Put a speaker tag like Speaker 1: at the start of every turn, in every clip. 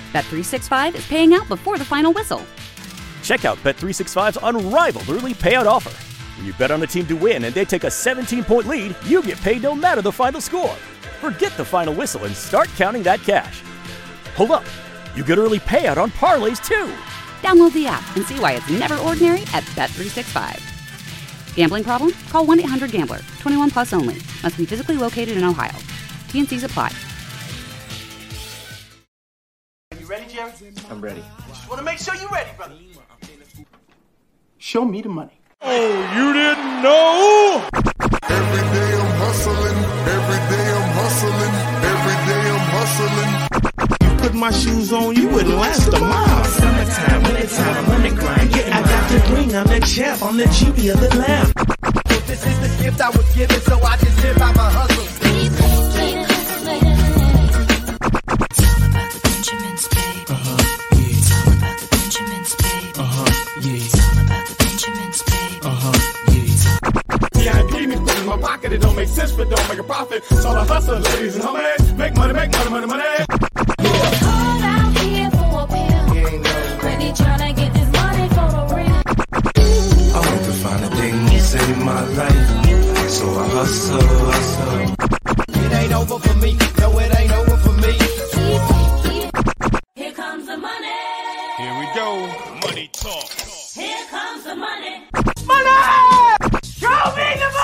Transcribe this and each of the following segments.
Speaker 1: Bet365 is paying out before the final whistle.
Speaker 2: Check out Bet365's unrivaled early payout offer. When you bet on a team to win and they take a 17-point lead, you get paid no matter the final score. Forget the final whistle and start counting that cash. Hold up. You get early payout on parlays, too.
Speaker 1: Download the app and see why it's never ordinary at Bet365. Gambling problem? Call 1-800-GAMBLER. 21 plus only. Must be physically located in Ohio. T&Cs apply.
Speaker 3: You ready, Jerry?
Speaker 4: I'm ready.
Speaker 3: Just want to make sure you're ready, brother. Show me the money.
Speaker 5: Oh, you didn't know?
Speaker 6: Every day I'm hustling. Every day I'm hustling. Every day I'm hustling.
Speaker 5: Put my shoes on, you wouldn't last a mile.
Speaker 7: Summertime, wintertime, I'm on the grind. Yeah, I got the ring, I'm the champ, I'm the genie of the lamp.
Speaker 3: This is the gift I was given, so I just live by my hustle.
Speaker 8: It's all about the Benjamins, baby.
Speaker 7: Yeah.
Speaker 8: It's all about the Benjamins, baby.
Speaker 7: Yeah.
Speaker 8: It's all about the Benjamins, baby.
Speaker 5: Yeah, I need me put in my pocket, it don't make sense, but don't make a profit. So I hustle, ladies and homies. Make money, money, money.
Speaker 8: Hard out here for a pill. Really tryna get this money for the real.
Speaker 7: I want to find a thing to save my life. So I hustle.
Speaker 3: It ain't over for me. No, it ain't over for me.
Speaker 8: Here comes the money.
Speaker 5: Here we go. Money talk.
Speaker 8: Here comes the money.
Speaker 3: Show me the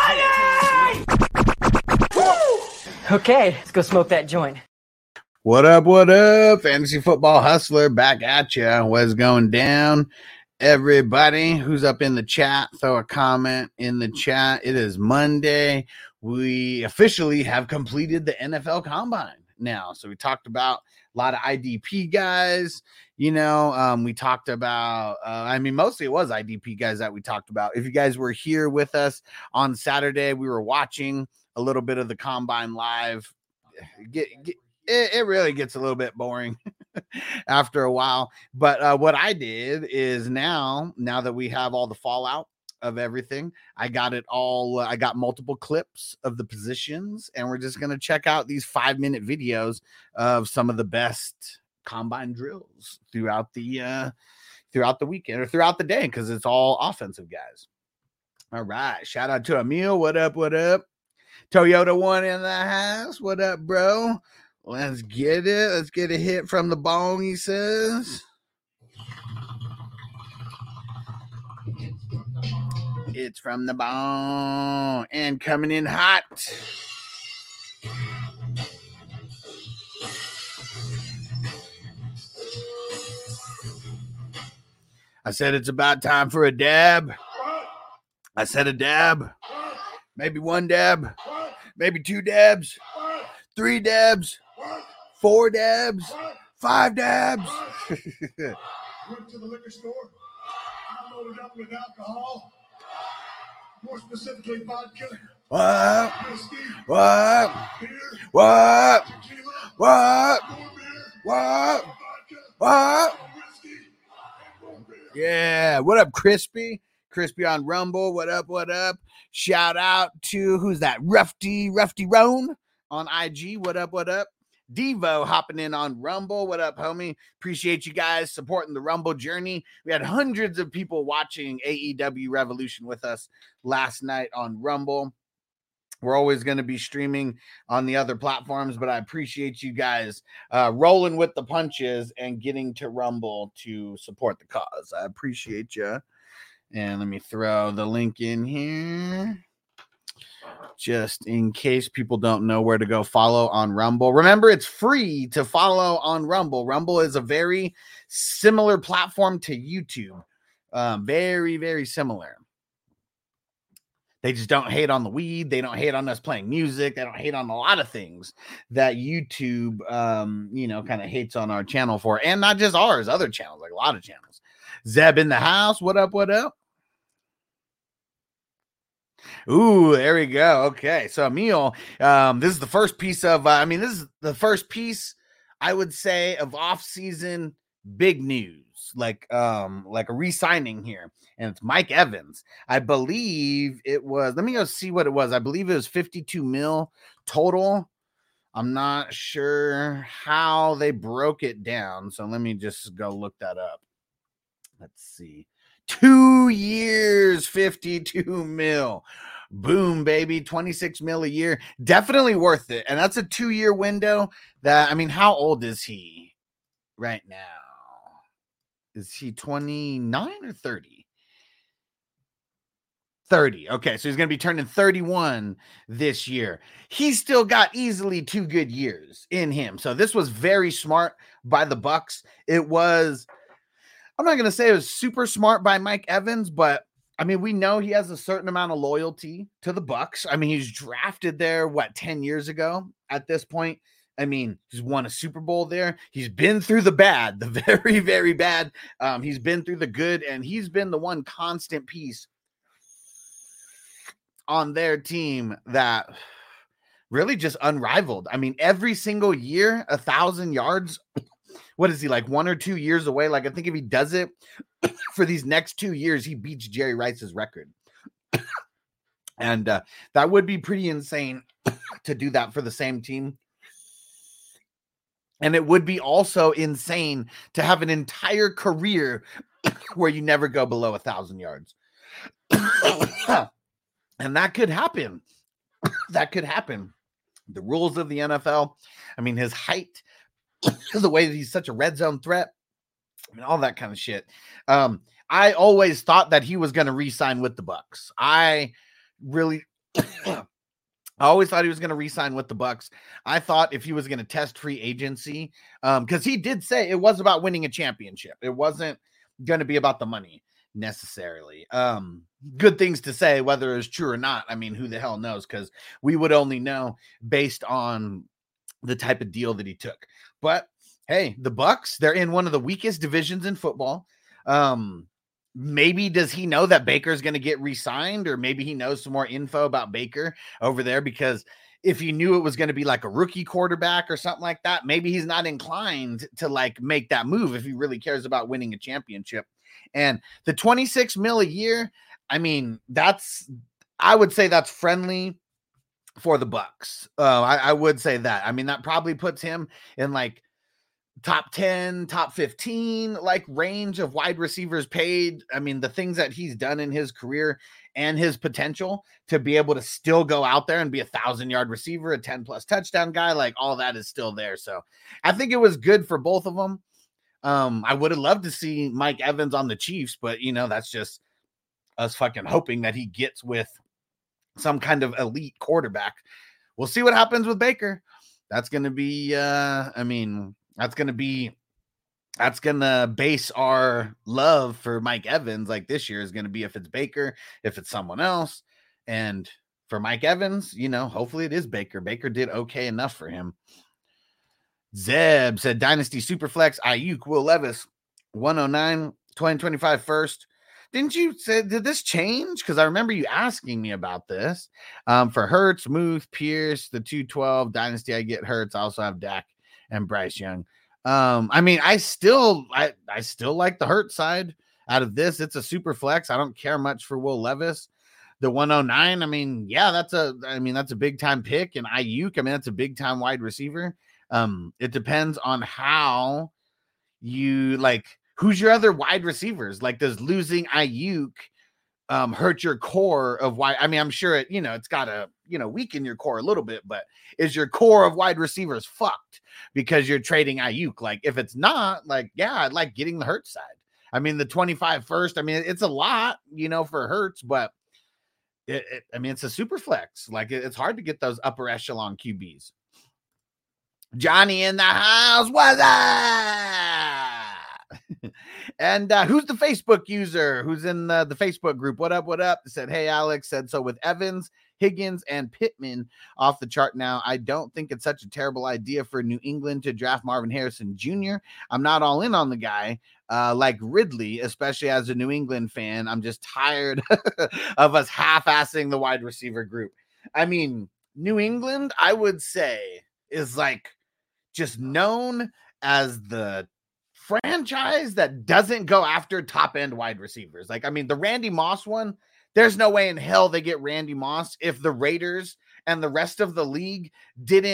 Speaker 3: money!
Speaker 9: Okay, let's go smoke that joint.
Speaker 10: What up, Fantasy Football Hustler back at ya. What's going down? Everybody who's up in the chat, throw a comment in the chat. It is Monday. We officially have completed the NFL Combine now. So we talked about a lot of IDP guys. We talked about, mostly it was IDP guys that we talked about. If you guys were here with us on Saturday, we were watching a little bit of the Combine live. It really gets a little bit boring after a while. But what I did is now that we have all the fallout of everything, I got it all. I got multiple clips of the positions, and we're just going to check out these 5-minute videos of some of the best Combine drills throughout the weekend or throughout the day, because it's all offensive guys. All right. Shout out to Emil. What up? Toyota One in the house. What up, bro? Let's get it. Let's get a hit from the bong, he says. It's from the bong and coming in hot. I said it's about time for a dab. I said a dab. Maybe one dab. Maybe 2 dabs. 3 dabs. 4 dabs. 5 dabs.
Speaker 6: Went to the liquor store. I loaded up with alcohol. More specifically, vodka.
Speaker 10: What?
Speaker 6: Whiskey.
Speaker 10: What?
Speaker 6: Beer.
Speaker 10: What?
Speaker 6: Tequila.
Speaker 10: What?
Speaker 6: More beer.
Speaker 10: What?
Speaker 6: Vodka.
Speaker 10: What?
Speaker 6: Whiskey. And more beer.
Speaker 10: Yeah. What up, Crispy? Crispy on Rumble. What up? Shout out to, who's that? Rufty Roan on IG. What up? Devo hopping in on Rumble. What up, homie? Appreciate you guys supporting the Rumble journey. We had hundreds of people watching AEW Revolution with us last night on Rumble. We're always going to be streaming on the other platforms, but I appreciate you guys rolling with the punches and getting to Rumble to support the cause. I appreciate you. And let me throw the link in here, just in case people don't know where to go follow on Rumble. Remember, it's free to follow on Rumble. Rumble is a very similar platform to YouTube. Very, very similar. They just don't hate on the weed. They don't hate on us playing music. They don't hate on a lot of things that YouTube, kind of hates on our channel for. And not just ours, other channels, like a lot of channels. Zeb in the house. What up? Ooh, there we go. Okay. So Emil, this is the first piece of, I would say, of off-season big news, like a re-signing here. And it's Mike Evans. I believe it was, let me go see what it was. I believe it was $52 million total. I'm not sure how they broke it down. So let me just go look that up. Let's see. 2 years, 52 mil. Boom, baby. 26 mil a year. Definitely worth it. And that's a 2-year window that, I mean, how old is he right now? Is he 29 or 30? 30. Okay, so he's going to be turning 31 this year. He's still got easily 2 good years in him. So this was very smart by the Bucs. It was, I'm not going to say it was super smart by Mike Evans, but I mean, we know he has a certain amount of loyalty to the Bucs. I mean, he's drafted there, 10 years ago at this point. I mean, he's won a Super Bowl there. He's been through the bad, the very, very bad. He's been through the good, and he's been the one constant piece on their team that really just unrivaled. I mean, every single year, 1,000 yards. What is he, like 1 or 2 years away? Like, I think if he does it for these next 2 years, he beats Jerry Rice's record. And that would be pretty insane to do that for the same team. And it would be also insane to have an entire career where you never go below 1,000 yards. And that could happen. That could happen. The rules of the NFL, I mean, his height, the way that he's such a red zone threat, I mean, all that kind of shit. I always thought that he was going to re-sign with the Bucs. I always thought he was going to re-sign with the Bucs. I thought if he was going to test free agency, because he did say it was about winning a championship. It wasn't going to be about the money necessarily. Good things to say, whether it's true or not. I mean, who the hell knows? Because we would only know based on the type of deal that he took. But hey, the Bucs, they're in one of the weakest divisions in football. Maybe does he know that Baker's going to get re-signed, or maybe he knows some more info about Baker over there, because if he knew it was going to be like a rookie quarterback or something like that, maybe he's not inclined to like make that move if he really cares about winning a championship. And the 26 mil a year, I mean, I would say that's friendly for the Bucs. I would say that. I mean, that probably puts him in like top 10, top 15, like range of wide receivers paid. I mean, the things that he's done in his career and his potential to be able to still go out there and be 1,000-yard receiver, a 10+ touchdown guy, like all that is still there. So I think it was good for both of them. I would have loved to see Mike Evans on the Chiefs, but you know, that's just us fucking hoping that he gets with some kind of elite quarterback. We'll see what happens with Baker. That's going to be, that's going to base our love for Mike Evans. Like this year is going to be if it's Baker, if it's someone else. And for Mike Evans, you know, hopefully it is Baker. Baker did okay enough for him. Zeb said Dynasty Superflex, Ayuk, Will Levis, 109, 2025 first. Didn't you say, did this change? Because I remember you asking me about this. For Hurts, Muth, Pierce, the 212 Dynasty, I get Hurts. I also have Dak and Bryce Young. I mean, I still like the Hurts side out of this. It's a super flex. I don't care much for Will Levis. The 109, I mean, yeah, that's a big time pick. And Ayuk, I mean, that's a big time wide receiver. It depends on how you like, who's your other wide receivers? Like, does losing Ayuk hurt your core of wide? I mean, I'm sure it, it's got to, weaken your core a little bit, but is your core of wide receivers fucked because you're trading Ayuk? Like, if it's not, like, yeah, I'd like getting the Hurts side. I mean, the 25 first, I mean, it's a lot, for Hurts, but it's a super flex. Like, it's hard to get those upper echelon QBs. Johnny in the house, what's up? And who's the Facebook user who's in the Facebook group? What up? Said, hey, Alex, said, so with Evans, Higgins, and Pittman off the chart now, I don't think it's such a terrible idea for New England to draft Marvin Harrison Jr. I'm not all in on the guy like Ridley, especially as a New England fan. I'm just tired of us half-assing the wide receiver group. I mean, New England, I would say, is like just known as the franchise that doesn't go after top-end wide receivers. Like, I mean, the Randy Moss one, there's no way in hell they get Randy Moss if the Raiders and the rest of the league didn't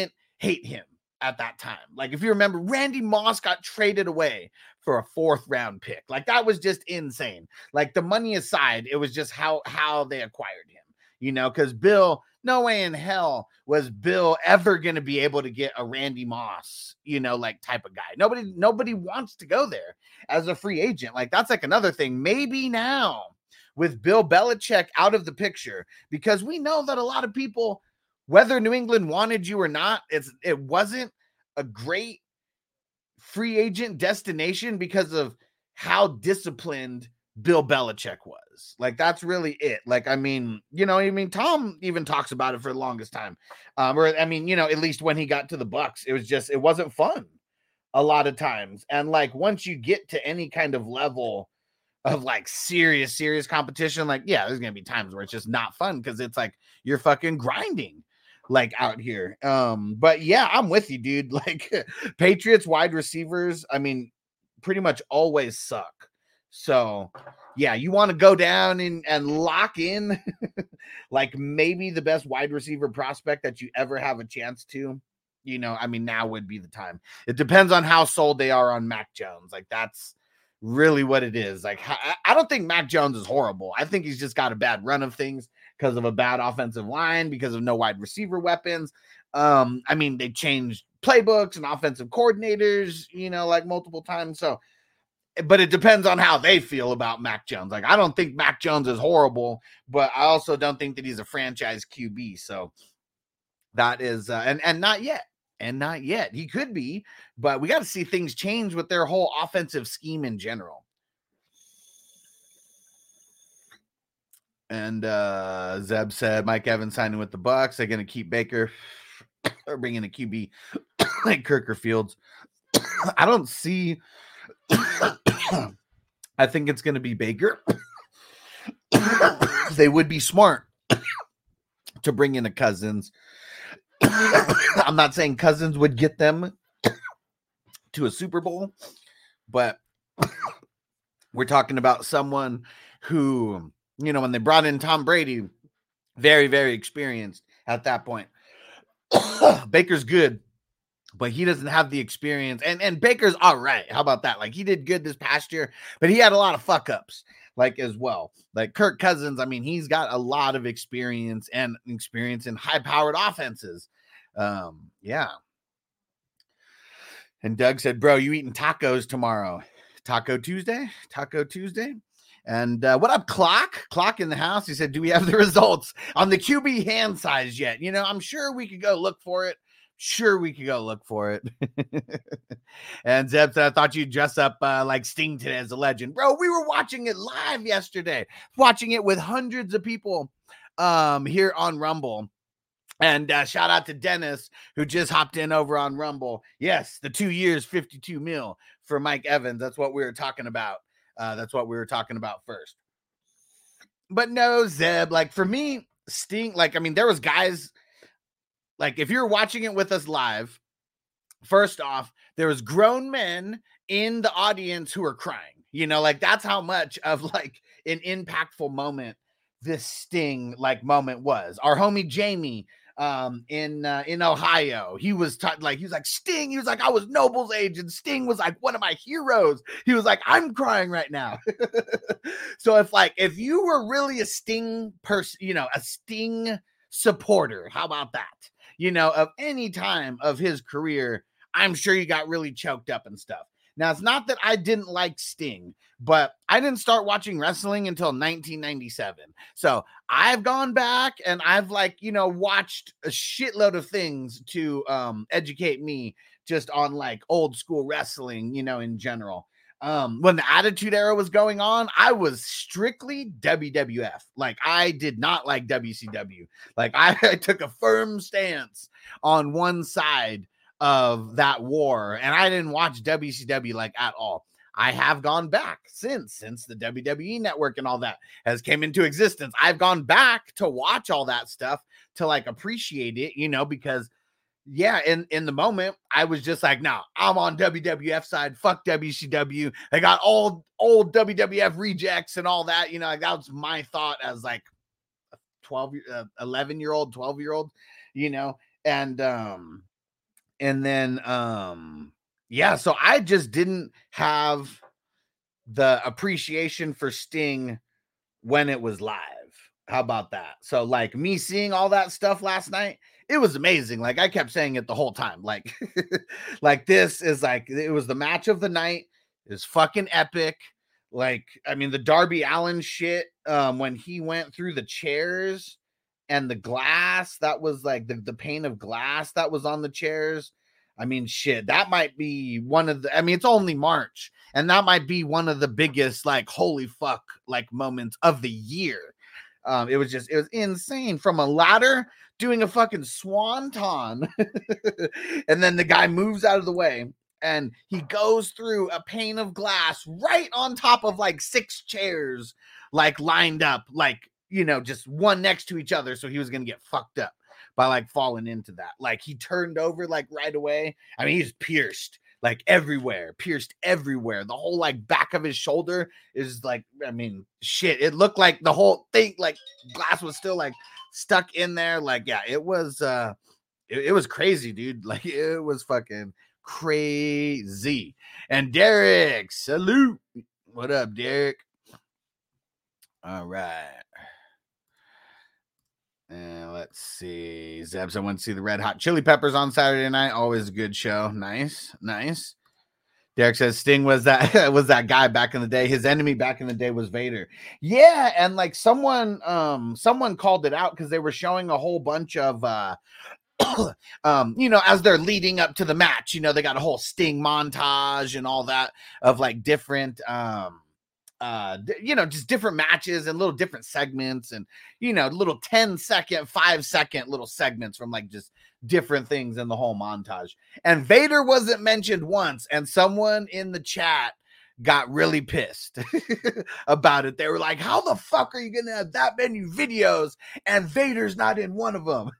Speaker 10: hate him at that time. Like, if you remember, Randy Moss got traded away for a 4th round pick. Like, that was just insane. Like, the money aside, it was just how they acquired him, you know, because Bill, no way in hell was Bill ever going to be able to get a Randy Moss, you know, like type of guy. Nobody wants to go there as a free agent. Like, that's like another thing. Maybe now with Bill Belichick out of the picture, because we know that a lot of people, whether New England wanted you or not, it wasn't a great free agent destination because of how disciplined Bill Belichick was. Like, that's really it. Like, I mean, Tom even talks about it for the longest time. At least when he got to the Bucs, it wasn't fun a lot of times. And like, once you get to any kind of level of like serious competition, like, yeah, there's gonna be times where it's just not fun because it's like you're fucking grinding like out here. But yeah, I'm with you, dude. Like, Patriots wide receivers, I mean, pretty much always suck. So yeah, you want to go down and lock in like maybe the best wide receiver prospect that you ever have a chance to, you know, I mean, now would be the time. It depends on how sold they are on Mac Jones. Like, that's really what it is. Like, I don't think Mac Jones is horrible. I think he's just got a bad run of things because of a bad offensive line, because of no wide receiver weapons. I mean, they changed playbooks and offensive coordinators, you know, like multiple times. So, but it depends on how they feel about Mac Jones. Like, I don't think Mac Jones is horrible, but I also don't think that he's a franchise QB. So that is, and not yet. And not yet. He could be, but we got to see things change with their whole offensive scheme in general. And Zeb said Mike Evans signing with the Bucs. They're going to keep Baker or bring in a QB like Kirk Fields. I don't see. I think it's going to be Baker. They would be smart to bring in a Cousins. I'm not saying Cousins would get them to a Super Bowl, but we're talking about someone who, you know, when they brought in Tom Brady, very, very experienced at that point. Baker's good, but he doesn't have the experience. And Baker's all right. How about that? Like, he did good this past year, but he had a lot of fuck ups, like, as well. Like Kirk Cousins, I mean, he's got a lot of experience in high powered offenses. Yeah. And Doug said, bro, you eating tacos tomorrow? Taco Tuesday. And what up, Clock in the house? He said, do we have the results on the QB hand size yet? You know, I'm sure we could go look for it. And Zeb said, I thought you'd dress up like Sting today as a legend. Bro, we were watching it live yesterday, watching it with hundreds of people here on Rumble. And shout out to Dennis, who just hopped in over on Rumble. Yes, the 2 years, 52 mil for Mike Evans. That's what we were talking about. First. But no, Zeb, like, for me, Sting, like, I mean, there was guys, like, if you're watching it with us live, first off, there was grown men in the audience who were crying, you know, like, that's how much of like an impactful moment this Sting like moment was. Our homie Jamie in Ohio, he was like Sting, he was like, I was Noble's age, and Sting was like one of my heroes. He was like, I'm crying right now. So if you were really a Sting person, you know, a Sting supporter, how about that? You know, of any time of his career, I'm sure you got really choked up and stuff. Now, it's not that I didn't like Sting, but I didn't start watching wrestling until 1997. So I've gone back and I've watched a shitload of things to educate me just on like old school wrestling, you know, in general. When the Attitude Era was going on, I was strictly WWF. Like, I did not like WCW. Like, I took a firm stance on one side of that war, and I didn't watch WCW like at all. I have gone back since the WWE network and all that has came into existence. I've gone back to watch all that stuff to like appreciate it, you know, because yeah, in the moment, I was just like, no, I'm on WWF side. Fuck WCW. They got old WWF rejects and all that. You know, like, that was my thought as like a 11-year-old, 12-year-old, you know, and And then, yeah, so I just didn't have the appreciation for Sting when it was live. How about that? So like me seeing all that stuff last night, it was amazing. Like I kept saying it the whole time. Like, like this is like, it was the match of the night. It's fucking epic. Like, I mean, the Darby Allin shit, when he went through the chairs and the glass, that was like the pane of glass that was on the chairs. I mean, shit, that might be one of the, I mean, it's only March, and that might be one of the biggest, like, holy fuck, like, moments of the year. It was insane. From a ladder doing a fucking swanton. And then the guy moves out of the way and he goes through a pane of glass right on top of like 6 chairs, like lined up, like, you know, just one next to each other. So he was going to get fucked up by like falling into that. Like he turned over like right away. I mean, he's pierced like everywhere, pierced everywhere. The whole like back of his shoulder is like, I mean, shit. It looked like the whole thing, like glass was still like stuck in there. Like, yeah, it was crazy, dude. Like it was fucking crazy. And Derek, salute. What up, Derek? All right. And let's see. Zebs, I went to see the Red Hot Chili Peppers on Saturday night. Always a good show. Nice. Derek says Sting was that guy back in the day. His enemy back in the day was Vader. Yeah, and like someone called it out because they were showing a whole bunch of you know, as they're leading up to the match, you know, they got a whole Sting montage and all that of like different you know, just different matches and little different segments and, you know, little 10-second, 5-second little segments from like just different things in the whole montage. And Vader wasn't mentioned once. And someone in the chat got really pissed about it. They were like, how the fuck are you going to have that many videos and Vader's not in one of them?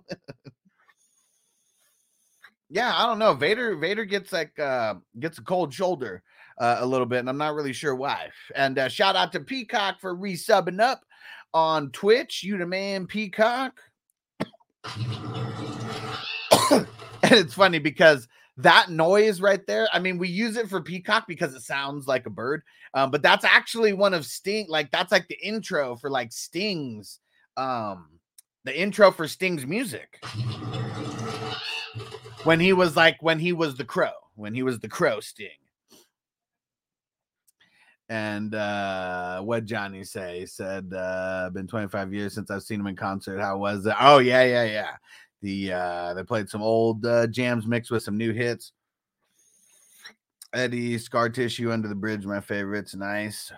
Speaker 10: Yeah, I don't know. Vader gets like gets a cold shoulder a little bit, and I'm not really sure why. And shout out to Peacock for resubbing up on Twitch. You the man, Peacock. And it's funny because that noise right there, I mean, we use it for Peacock because it sounds like a bird, but that's actually one of Sting. Like that's like the intro for like Sting's, the intro for Sting's music. When he was the Crow Sting. And what Johnny say? He said, been 25 years since I've seen him in concert. How was it? Oh, yeah. They played some old jams mixed with some new hits. Eddie, Scar Tissue, Under the Bridge, my favorites. Nice.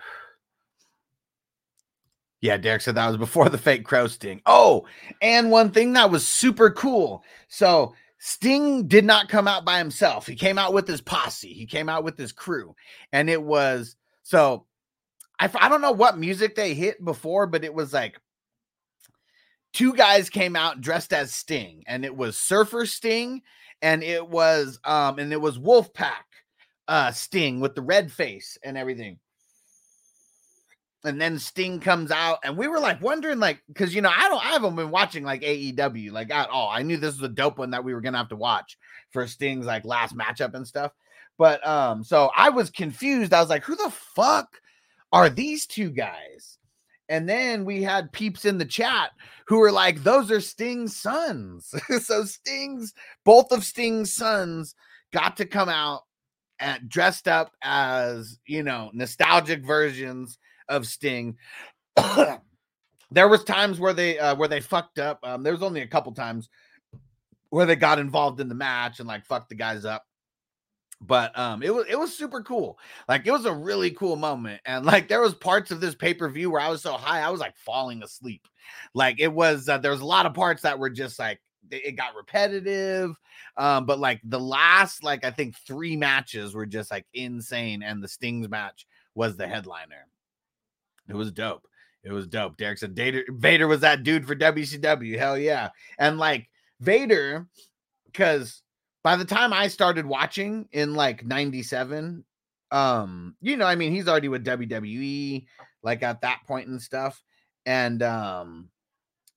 Speaker 10: Yeah, Derek said that was before the fake Crow Sting. Oh, and one thing that was super cool. So Sting did not come out by himself. He came out with his posse. He came out with his crew. And it was, so I don't know what music they hit before, but it was like 2 guys came out dressed as Sting. And it was Surfer Sting and it was Wolfpack Sting with the red face and everything. And then Sting comes out, and we were like wondering, like, because you know, I haven't been watching like AEW like at all. I knew this was a dope one that we were gonna have to watch for Sting's like last matchup and stuff. But so I was confused. I was like, who the fuck are these 2 guys? And then we had peeps in the chat who were like, those are Sting's sons. So both of Sting's sons got to come out and dressed up as, you know, nostalgic versions of Sting. There was times where they fucked up. There was only a couple times where they got involved in the match and like fucked the guys up. But it was super cool. Like it was a really cool moment. And like there was parts of this pay-per-view where I was so high, I was like falling asleep. Like it was there was a lot of parts that were just like it got repetitive. But like the last like I think 3 matches were just like insane, and the Sting's match was the headliner. It was dope. Derek said Vader was that dude for WCW. Hell yeah. And like Vader, because by the time I started watching in like 97, you know, I mean, he's already with WWE, like at that point and stuff. And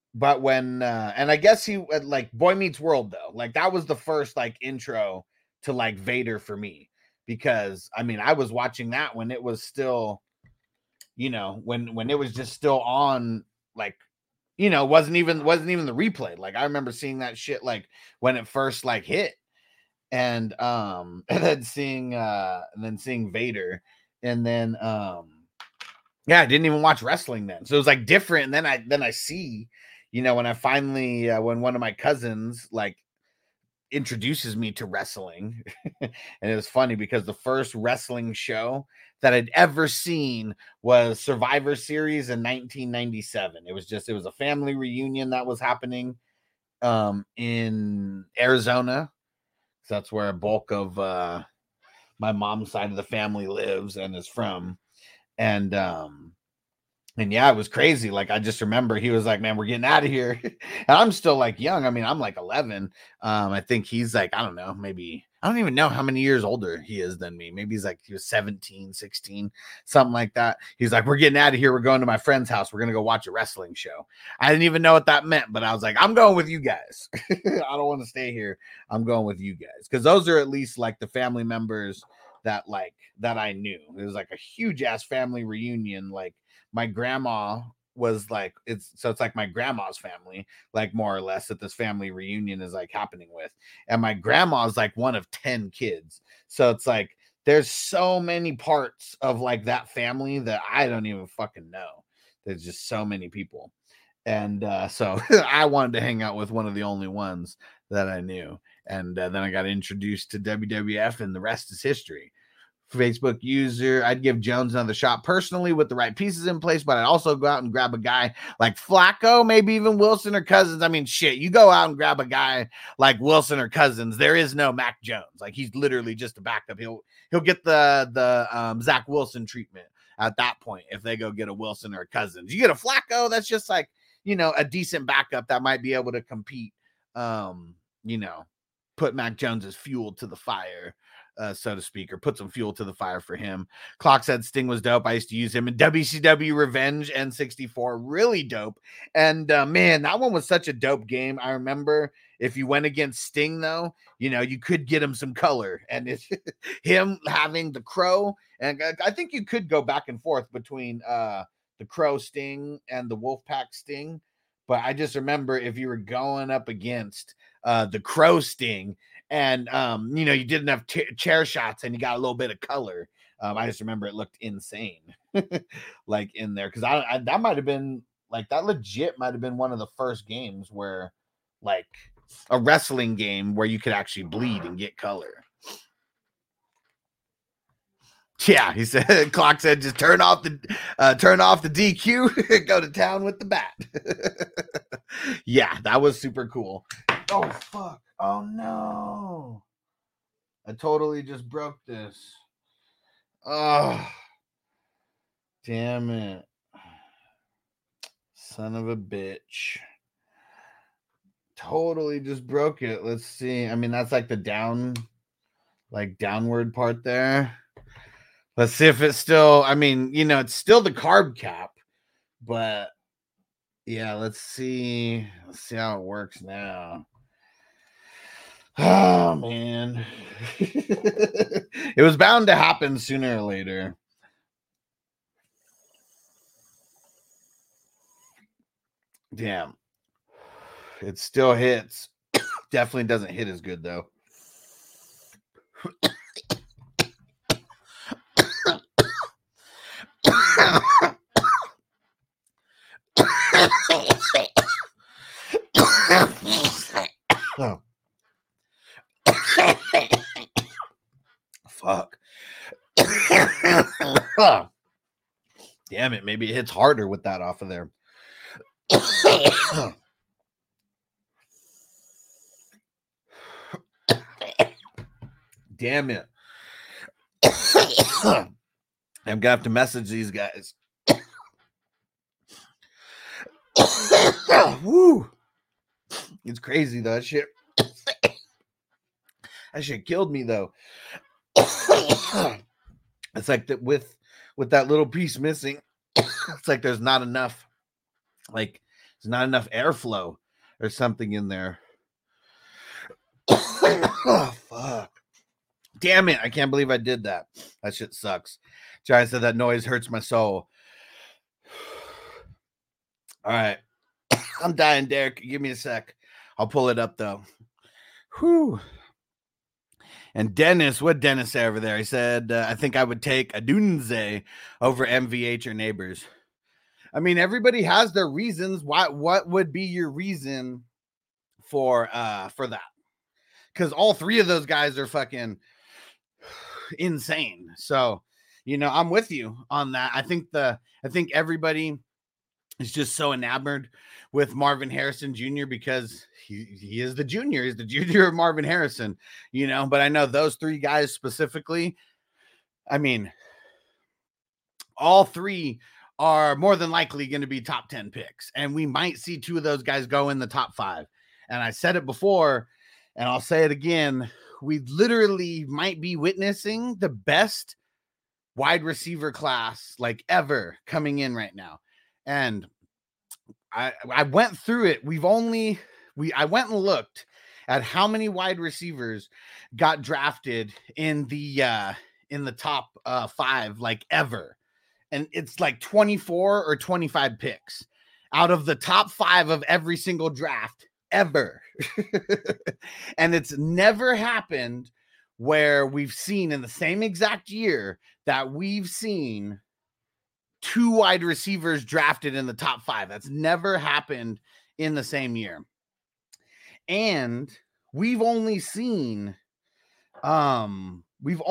Speaker 10: but when and I guess he like Boy Meets World though, like that was the first like intro to like Vader for me, because I mean I was watching that when it was still, you know, when it was just still on, like, you know, wasn't even the replay. Like I remember seeing that shit like when it first like hit, and then seeing Vader, and then yeah, I didn't even watch wrestling then, so it was like different. And then I see, you know, when I finally when one of my cousins like introduces me to wrestling, and it was funny because the first wrestling show that I'd ever seen was Survivor Series in 1997. It was a family reunion that was happening in Arizona. So that's where a bulk of my mom's side of the family lives and is from. And yeah, it was crazy. Like, I just remember he was like, man, we're getting out of here. And I'm still like young. I mean, I'm like 11. I think he's like, I don't know, maybe, I don't even know how many years older he is than me. Maybe he was 17, 16, something like that. He's like, we're getting out of here. We're going to my friend's house. We're going to go watch a wrestling show. I didn't even know what that meant, but I was like, I'm going with you guys. I don't want to stay here. I'm going with you guys. Cause those are at least like the family members that I knew. It was like a huge ass family reunion. Like, my grandma was like, it's like my grandma's family, like more or less, that this family reunion is like happening with. And my grandma's like one of 10 kids. So it's like, there's so many parts of like that family that I don't even fucking know. There's just so many people. And so I wanted to hang out with one of the only ones that I knew. And then I got introduced to WWF, and the rest is history. Facebook user, I'd give Jones another shot personally with the right pieces in place, but I'd also go out and grab a guy like Flacco, maybe even Wilson or Cousins. I mean, shit, you go out and grab a guy like Wilson or Cousins, there is no Mac Jones. Like, he's literally just a backup. He'll get the Zach Wilson treatment at that point if they go get a Wilson or a Cousins. You get a Flacco, that's just like, you know, a decent backup that might be able to compete, you know, put Mac Jones's fuel to the fire, so to speak, or put some fuel to the fire for him. Clock said Sting was dope. I used to use him in WCW Revenge N64. Really dope. And man, that one was such a dope game. I remember if you went against Sting, though, you know, you could get him some color. And it's him having the Crow. And I think you could go back and forth between the Crow Sting and the Wolfpack Sting. But I just remember if you were going up against the Crow Sting, and you know, you did enough chair shots and you got a little bit of color, I just remember it looked insane like in there, because I that might have been like, that legit might have been one of the first games where, like, a wrestling game where you could actually bleed and get color. Yeah, he said, Clock said, just turn off the DQ, go to town with the bat. Yeah, that was super cool. Oh, fuck. Oh, no. I totally just broke this. Oh, damn it. Son of a bitch. Totally just broke it. Let's see. I mean, that's like the downward part there. Let's see if it's still, I mean, you know, it's still the carb cap, but yeah, let's see how it works now. Oh, man. It was bound to happen sooner or later. Damn. It still hits. Definitely doesn't hit as good, though. Oh. Fuck. Damn it. Maybe it hits harder with that off of there. Damn it. I'm going to have to message these guys. Woo. It's crazy, though. That shit killed me, though. It's like that with that little piece missing. It's like there's not enough like There's not enough airflow or something in there. Oh, fuck. Damn it. I can't believe I did that. That shit sucks. Jai said that noise hurts my soul. All right. I'm dying, Derek. Give me a sec. I'll pull it up, though. Whew. And Dennis, what Dennis say over there? He said, I think I would take Adunze over MVH or Neighbors. I mean, everybody has their reasons. What would be your reason for that? Because all three of those guys are fucking insane. So, you know, I'm with you on that. I think everybody is just so enamored with Marvin Harrison Jr. because he is the junior. He's the junior of Marvin Harrison, you know. But I know those three guys specifically, I mean, all three are more than likely going to be top 10 picks. And we might see two of those guys go in the top 5. And I said it before, and I'll say it again. We literally might be witnessing the best wide receiver class like ever coming in right now. And I went through it. I went and looked at how many wide receivers got drafted in the top 5 like ever. And it's like 24 or 25 picks out of the top 5 of every single draft ever. And it's never happened where we've seen in the same exact year that we've seen 2 wide receivers drafted in the top 5. That's never happened in the same year. And we've only seen one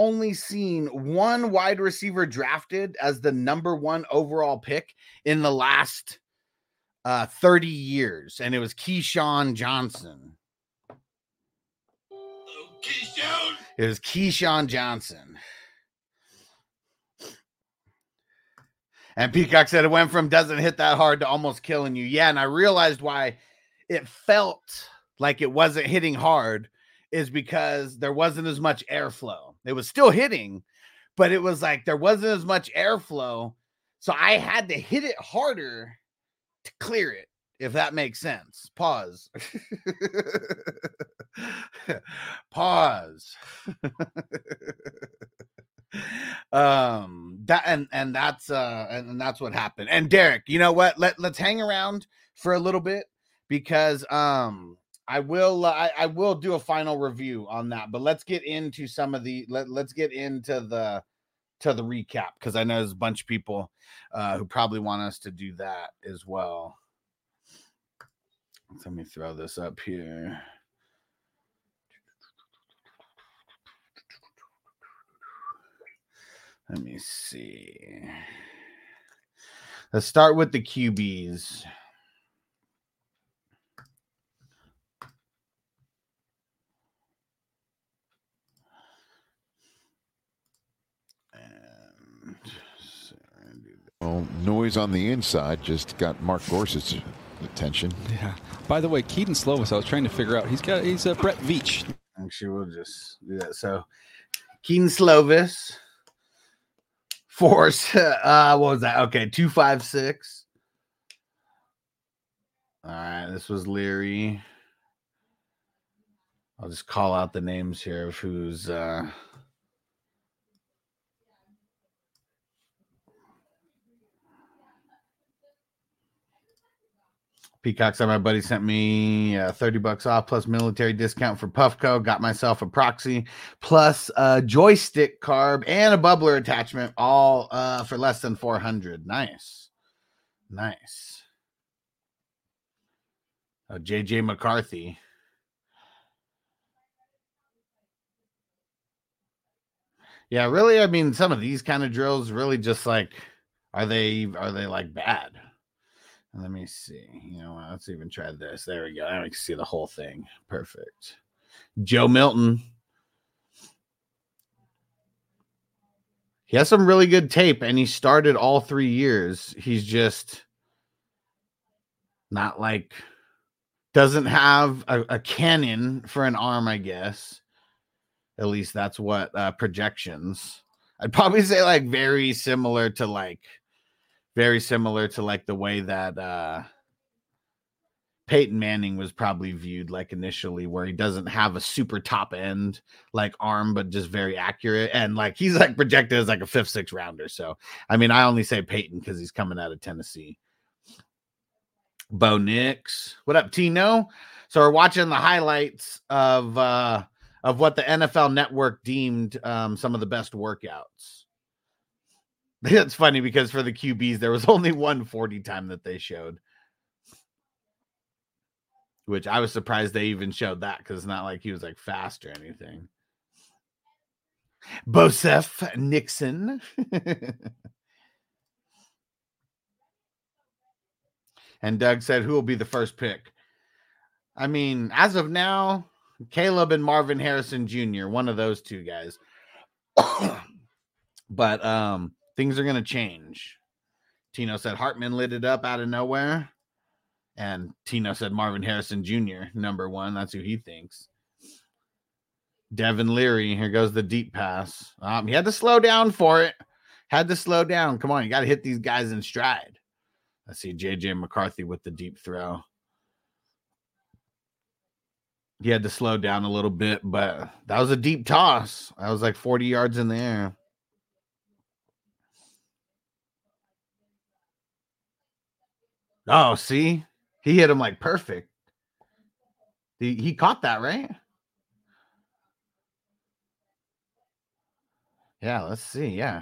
Speaker 10: wide receiver drafted as the number 1 overall pick in the last 30 years, and it was Keyshawn Johnson. It was Keyshawn Johnson. And Peacock said it went from doesn't hit that hard to almost killing you. Yeah, and I realized why it felt like it wasn't hitting hard is because there wasn't as much airflow. It was still hitting, but it was like there wasn't as much airflow. So I had to hit it harder to clear it, if that makes sense. Pause. Pause. That's what happened. And Derek, you know what? Let's hang around for a little bit because I will do a final review on that, but let's get into some of the let's get into the recap because I know there's a bunch of people who probably want us to do that as well. Let me throw this up here. Let me see. Let's start with the QBs.
Speaker 4: Well, noise on the inside just got Mark Gorsuch's attention.
Speaker 11: Yeah. By the way, Keaton Slovis, I was trying to figure out. He's Brett Veach.
Speaker 10: Actually, we'll just do that. So, Keaton Slovis. Force. What was that? Okay, 256. All right, this was Leary. I'll just call out the names here of who's Peacock said my buddy sent me $30 off plus military discount for Puffco. Got myself a proxy plus a joystick carb and a bubbler attachment, all for less than $400. Nice. JJ McCarthy. Yeah, really. I mean, some of these kind of drills really just like, are they like bad? Let me see. You know what? Let's even try this. There we go. I can see the whole thing. Perfect. Joe Milton. He has some really good tape, and he started all 3 years. He's just not like, doesn't have a cannon for an arm, I guess. At least that's what projections. I'd probably say like very similar to the way that Peyton Manning was probably viewed like initially where he doesn't have a super top end like arm, but just very accurate. And like he's like projected as like a 5th, 6th rounder. So, I mean, I only say Peyton because he's coming out of Tennessee. Bo Nix. What up, Tino? So we're watching the highlights of what the NFL Network deemed some of the best workouts. It's funny because for the QBs, there was only one 40 time that they showed. Which I was surprised they even showed that because it's not like he was like fast or anything. Bosef Nixon. And Doug said, who will be the first pick? I mean, as of now, Caleb and Marvin Harrison Jr., one of those two guys. But things are going to change. Tino said Hartman lit it up out of nowhere. And Tino said Marvin Harrison Jr., number 1. That's who he thinks. Devin Leary, here goes the deep pass. He had to slow down for it. Had to slow down. Come on, you got to hit these guys in stride. I see J.J. McCarthy with the deep throw. He had to slow down a little bit, but that was a deep toss. That was like 40 yards in the air. Oh, see? He hit him like perfect. He caught that, right? Yeah, let's see. Yeah.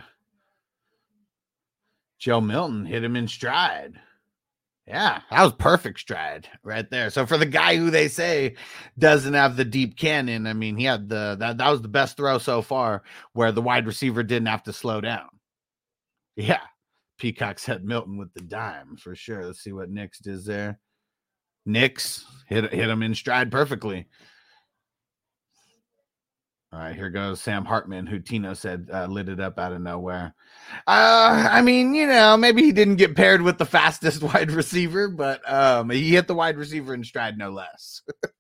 Speaker 10: Joe Milton hit him in stride. Yeah, that was perfect stride right there. So for the guy who they say doesn't have the deep cannon, I mean, he had that was the best throw so far where the wide receiver didn't have to slow down. Yeah. Peacock said Milton with the dime for sure. Let's see what Nix does there. Nix hit him in stride perfectly. All right, here goes Sam Hartman, who Tino said lit it up out of nowhere. I mean, maybe he didn't get paired with the fastest wide receiver, but he hit the wide receiver in stride no less.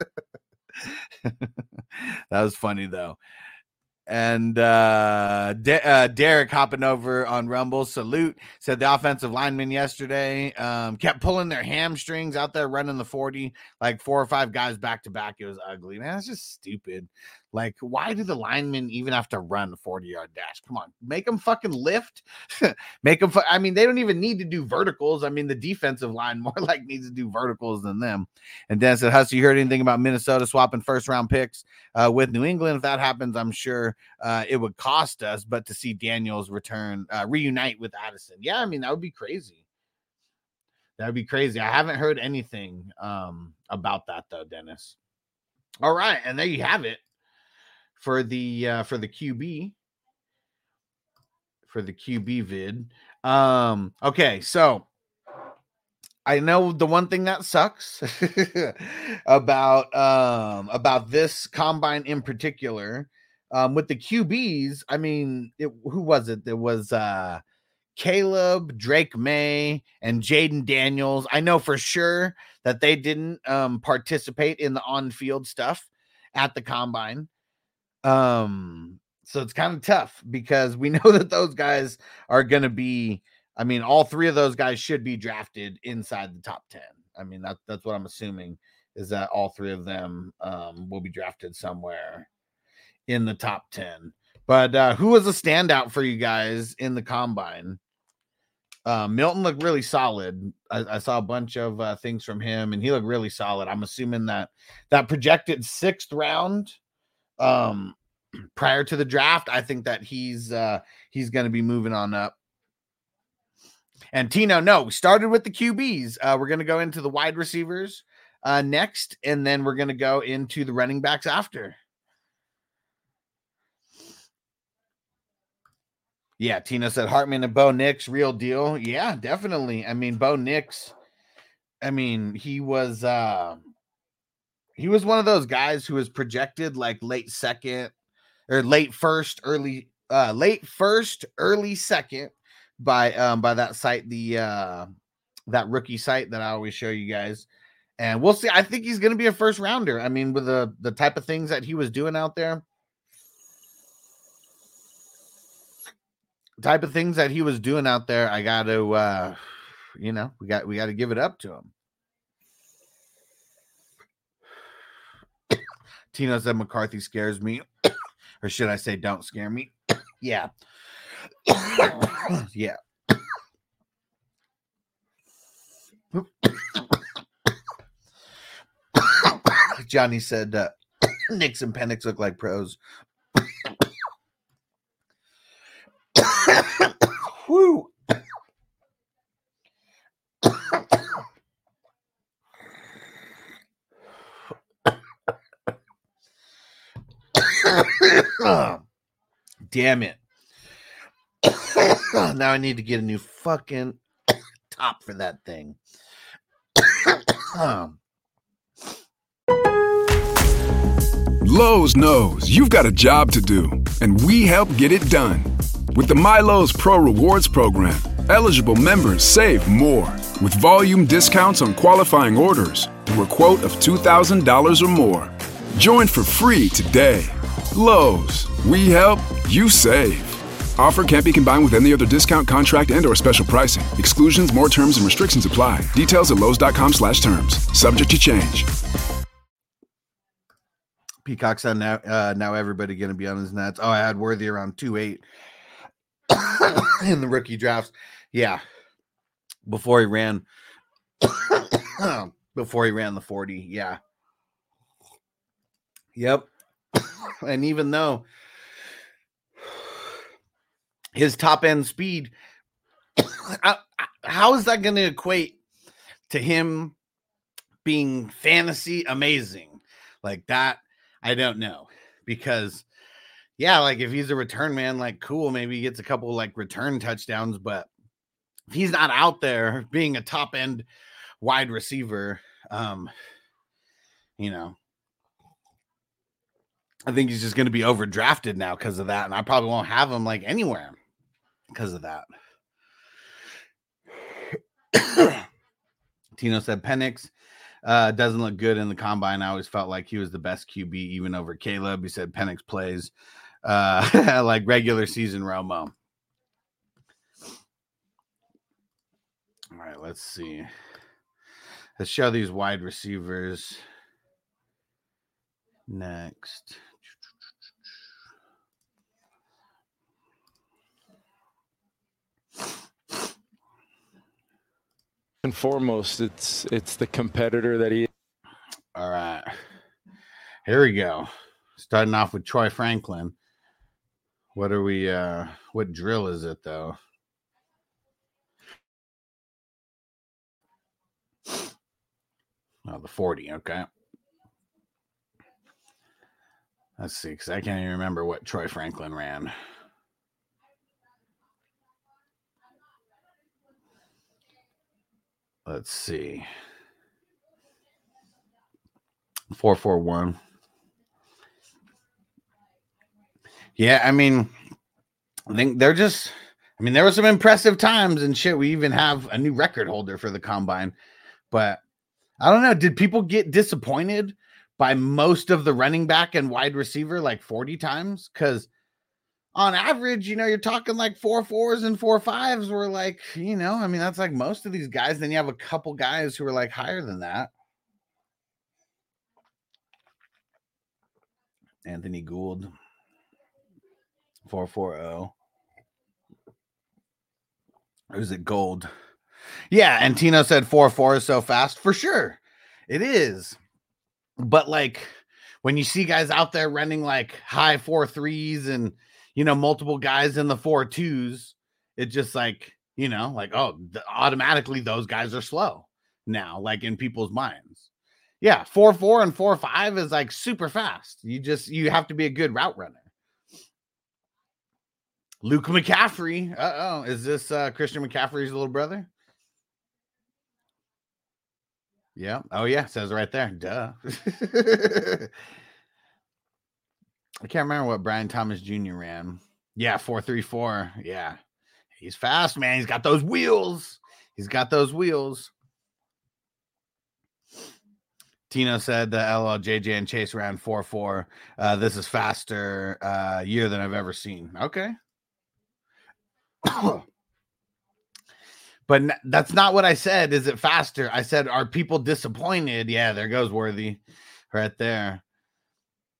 Speaker 10: That was funny, though. And Derek hopping over on Rumble, salute, said the offensive linemen yesterday kept pulling their hamstrings out there running the 40, like 4 or 5 guys back to back. It was ugly, man. It's just stupid. Like, why do the linemen even have to run the 40-yard dash? Come on, make them fucking lift. Make them. I mean, they don't even need to do verticals. I mean, the defensive line more like needs to do verticals than them. And Dan said, Huss, you heard anything about Minnesota swapping first-round picks with New England? If that happens, I'm sure it would cost us. But to see Daniels reunite with Addison, yeah, I mean, that would be crazy. That would be crazy. I haven't heard anything about that though, Dennis. All right, and there you have it. For the QB vid. Okay, so I know the one thing that sucks about this combine in particular, with the QBs. I mean, who was it? There was Caleb, Drake May, and Jaden Daniels. I know for sure that they didn't participate in the on-field stuff at the combine. So it's kind of tough because we know that those guys are going to be, I mean, all 3 of those guys should be drafted inside the top 10. I mean, that's what I'm assuming is that all 3 of them, will be drafted somewhere in the top 10. But, who was a standout for you guys in the combine? Milton looked really solid. I saw a bunch of, things from him and he looked really solid. I'm assuming that projected 6th round, prior to the draft, I think that he's going to be moving on up. And Tino, no, we started with the QBs. We're going to go into the wide receivers next, and then we're going to go into the running backs after. Yeah, Tino said Hartman and Bo Nix, real deal. Yeah, definitely. I mean, Bo Nix, I mean, he was one of those guys who was projected like late second or late first, early second by that site, that rookie site that I always show you guys. And we'll see. I think he's going to be a first rounder. I mean, with the type of things that he was doing out there, I got to, we got to give it up to him. Tino said McCarthy scares me. Or should I say don't scare me? Yeah. Yeah. Johnny said Nix and Penix look like pros. Woo. Damn it. Now I need to get a new fucking top for that thing.
Speaker 12: Lowe's knows you've got a job to do, and we help get it done. With the MyLowe's Pro Rewards program, eligible members save more with volume discounts on qualifying orders through a quote of $2,000 or more. Join for free today. Lowe's, we help, you save. Offer can't be combined with any other discount, contract, and/or special pricing. Exclusions, more terms, and restrictions apply. Details at lowes.com/terms. Subject to change.
Speaker 10: Peacock said now everybody going to be on his nuts. Oh, I had Worthy around 2.8 in the rookie drafts. Yeah. Before he ran the 40. Yeah. Yep. And even though his top end speed, how is that going to equate to him being fantasy amazing like that? I don't know, because yeah, like if he's a return man, like cool, maybe he gets a couple like return touchdowns, but if he's not out there being a top end wide receiver, you know, I think he's just going to be overdrafted now because of that, and I probably won't have him like anywhere because of that. Tino said Penix doesn't look good in the combine. I always felt like he was the best QB, even over Caleb. He said Penix plays like regular season Romo. All right, let's see. Let's show these wide receivers next.
Speaker 13: And foremost, it's the competitor that he is.
Speaker 10: All right, here we go. Starting off with Troy Franklin. What are we? What drill is it though? Oh, the 40. Okay. Let's see, because I can't even remember what Troy Franklin ran. Let's see. 4.41. Yeah, I mean, I think they're just, I mean, there were some impressive times and shit. We even have a new record holder for the combine. But I don't know. Did people get disappointed by most of the running back and wide receiver like 40 times? Because on average, you know, you're talking like 4.4s and 4.5s were like, you know, I mean, that's like most of these guys. Then you have a couple guys who are like higher than that. Anthony Gould, 4.40. Or is it Gold? Yeah, and Tino said 4.4 is so fast. For sure, it is. But like when you see guys out there running like high 4.3s and, you know, multiple guys in the 4.2s, it's just like, you know, like, oh, automatically those guys are slow now, like in people's minds. Yeah, 4.4 and 4.5 is like super fast. You have to be a good route runner. Luke McCaffrey. Uh-oh. Is this Christian McCaffrey's little brother? Yeah. Oh, yeah. Says right there. Duh. I can't remember what Brian Thomas Jr. ran. Yeah, 4.34. Yeah. He's fast, man. He's got those wheels. Tino said the LL, JJ, and Chase ran 4.4. This is faster year than I've ever seen. Okay. But that's not what I said. Is it faster? I said, are people disappointed? Yeah, there goes Worthy right there.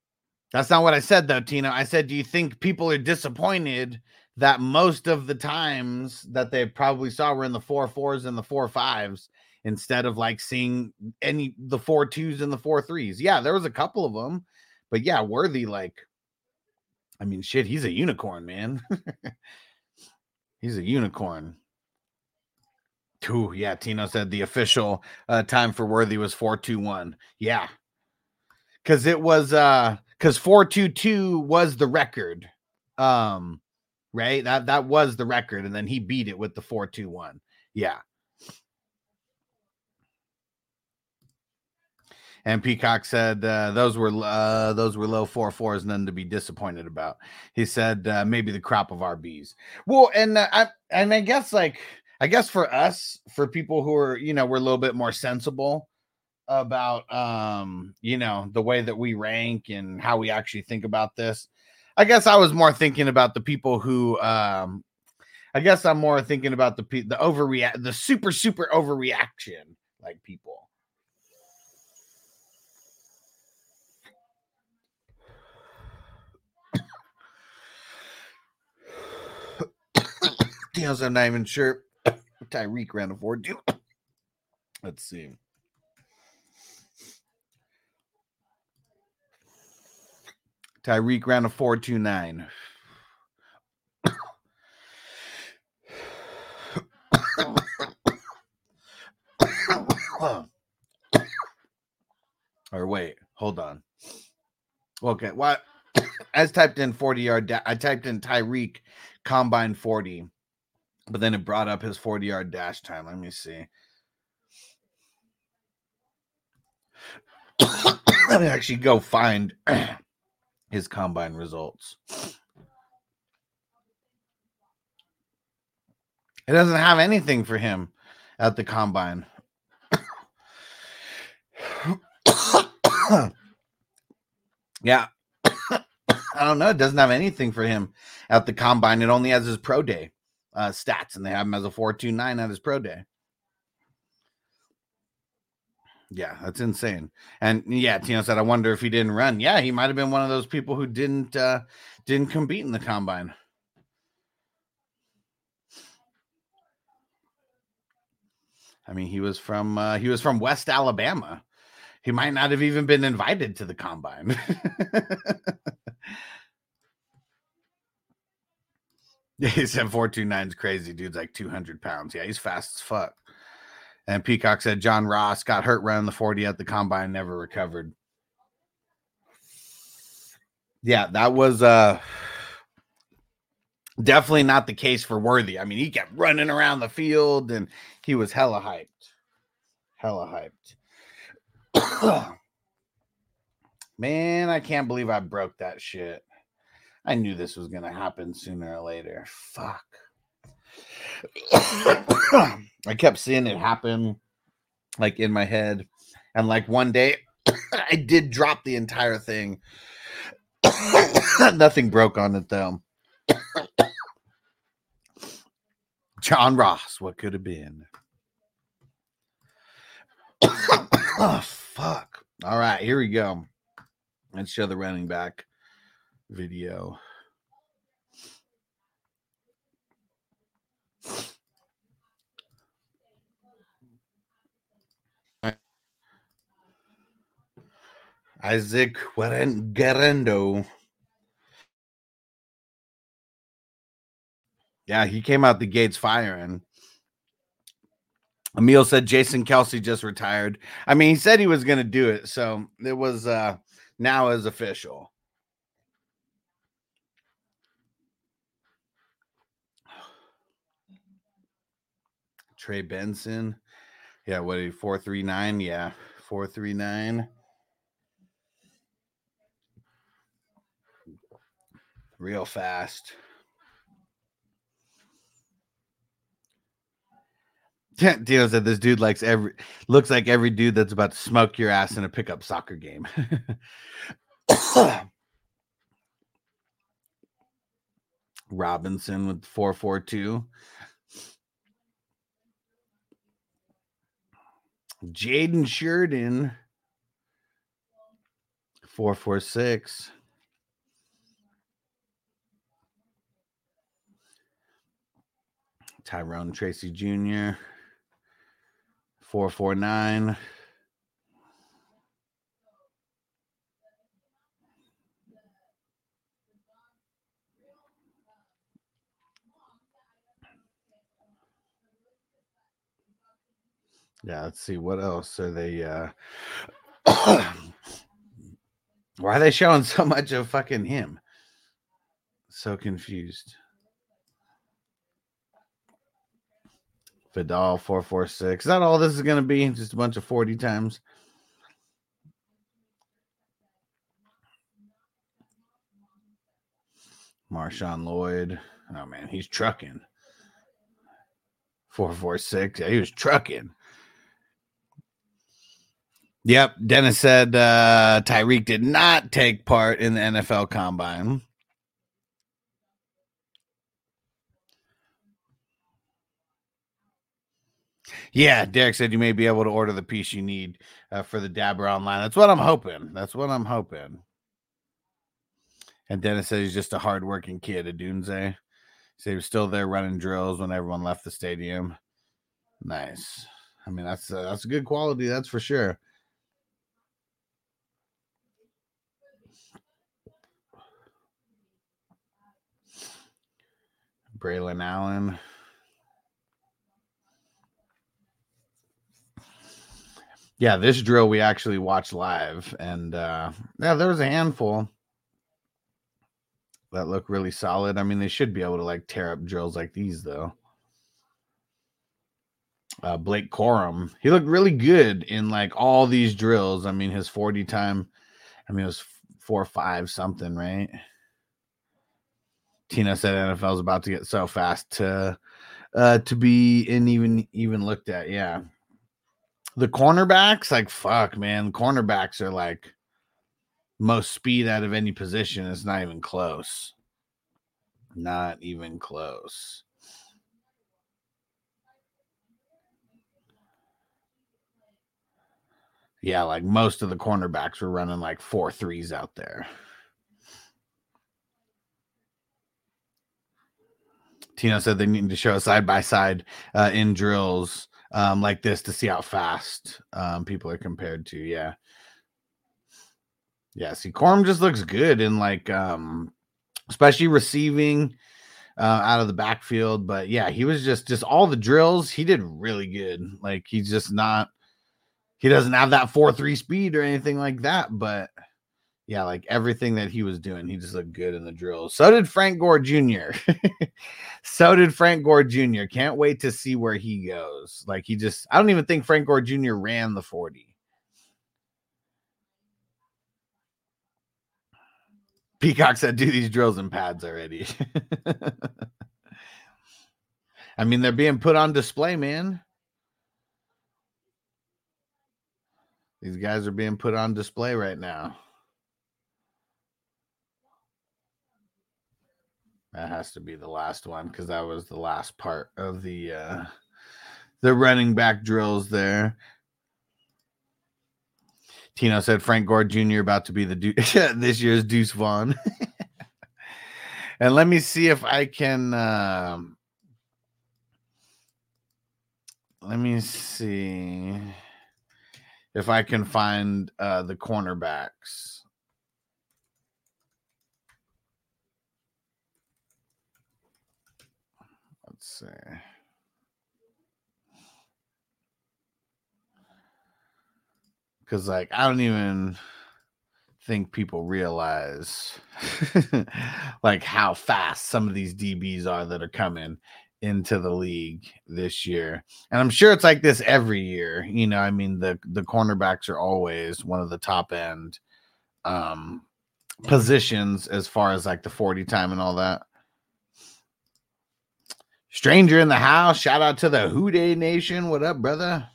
Speaker 10: That's not what I said, though, Tino. I said, do you think people are disappointed that most of the times that they probably saw were in the 4-4s and the 4-5s instead of like seeing the 4-2s and the 4-3s? Yeah, there was a couple of them, but yeah, Worthy, like, I mean, shit, he's a unicorn, man. He's a unicorn. Ooh, yeah, Tino said the official time for Worthy was 4-2-1. Yeah. Because it was because 4-2-2 was the record. Right? That was the record, and then he beat it with the 4-2-1. Yeah. And Peacock said those were low 4-4s, none to be disappointed about. He said maybe the crop of RBs. Well, and I guess for us, for people who are, you know, we're a little bit more sensible about you know, the way that we rank and how we actually think about this. I guess I was more thinking about the people who I guess I'm more thinking about the super overreaction, like people. Deals I'm not even sure Tyreek ran a 4-2. Let's see. Tyreek ran a 4.29. Or wait, hold on. Okay, what? I typed in 40-yard. I typed in Tyreek combine 40, but then it brought up his 40-yard dash time. Let me see. Let me actually go find his combine results. It doesn't have anything for him at the combine. Yeah. I don't know. It doesn't have anything for him at the combine. It only has his pro day stats, and they have him as a 4.29 at his pro day. Yeah, that's insane. And yeah, Tino said, I wonder if he didn't run. Yeah, he might have been one of those people who didn't compete in the combine. I mean, he was from West Alabama. He might not have even been invited to the combine. Yeah, he said 4.29 is crazy. Dude's like 200 pounds. Yeah, he's fast as fuck. And Peacock said John Ross got hurt running the 40 at the combine, never recovered. Yeah, that was definitely not the case for Worthy. I mean, he kept running around the field, and he was hella hyped. Hella hyped. Man, I can't believe I broke that shit. I knew this was going to happen sooner or later. Fuck. I kept seeing it happen, like, in my head. And, like, one day, I did drop the entire thing. Nothing broke on it, though. John Ross, what could have been? Oh, fuck. All right, here we go. Let's show the running back video. Isaac Guerrero. Yeah, he came out the gates firing. Emil said Jason Kelce just retired. I mean, he said he was going to do it, so it was now is official. Trey Benson. Yeah, what are you, 4.39? Yeah, 4.39. Real fast. Dino said this dude looks like every dude that's about to smoke your ass in a pickup soccer game. Robinson with 4.42. Jaden Sheridan 4.46. Tyrone Tracy Jr. 449. Yeah, let's see what else are they why are they showing so much of fucking him? So confused. Vidal 446. Is that all this is going to be? Just a bunch of 40 times. Marshawn Lloyd. Oh man, he's trucking. 446. Yeah, he was trucking. Yep. Dennis said Tyreek did not take part in the NFL Combine. Yeah, Derek said you may be able to order the piece you need for the Dabber online. That's what I'm hoping. And Dennis said he's just a hardworking kid, a Dunze. So he was still there running drills when everyone left the stadium. Nice. I mean, that's a good quality, that's for sure. Braylon Allen. Yeah, this drill we actually watched live, and yeah, there was a handful that look really solid. I mean, they should be able to like tear up drills like these, though. Blake Corum, he looked really good in like all these drills. I mean, his 40 time, I mean, it was 4.5 something, right? Tina said NFL is about to get so fast to be even looked at. Yeah. The cornerbacks, like, fuck, man. Cornerbacks are like most speed out of any position. It's not even close. Not even close. Yeah, like most of the cornerbacks were running like 4.3s out there. Tino said they need to show a side-by-side in drills like this to see how fast people are compared to. Yeah. Yeah, see, Corum just looks good in like especially receiving out of the backfield. But yeah, he was just all the drills. He did really good. Like he's just not, he doesn't have that 4.3 speed or anything like that. But yeah, like everything that he was doing, he just looked good in the drills. So did Frank Gore Jr. Can't wait to see where he goes. Like I don't even think Frank Gore Jr. ran the 40. Peacock said, do these drills in pads already. I mean, they're being put on display, man. These guys are being put on display right now. That has to be the last one because that was the last part of the running back drills there. Tino said Frank Gore Jr. about to be this year's Deuce Vaughn. And let me see if I can find the cornerbacks. Let's see. Because, like, I don't even think people realize, like, how fast some of these DBs are that are coming into the league this year. And I'm sure it's like this every year. You know, I mean, the cornerbacks are always one of the top end positions as far as, like, the 40 time and all that. Stranger in the house. Shout out to the Houday Nation. What up, brother?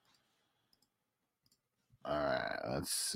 Speaker 10: All right, let's see.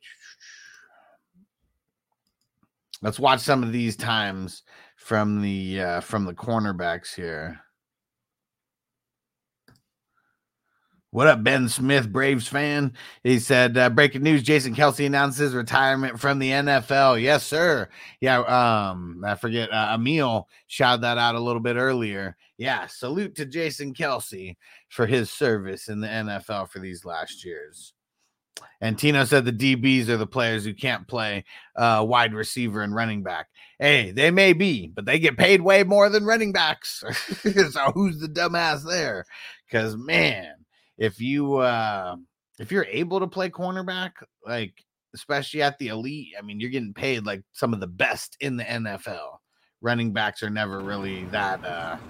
Speaker 10: Let's watch some of these times from the cornerbacks here. What up, Ben Smith, Braves fan? He said, breaking news, Jason Kelce announces retirement from the NFL. Yes, sir. Yeah, I forget, Emil shouted that out a little bit earlier. Yeah, salute to Jason Kelce for his service in the NFL for these last years. And Tino said the DBs are the players who can't play wide receiver and running back. Hey, they may be, but they get paid way more than running backs. So who's the dumbass there? Because, man, if you're able to play cornerback, like especially at the elite, I mean, you're getting paid like some of the best in the NFL. Running backs are never really that.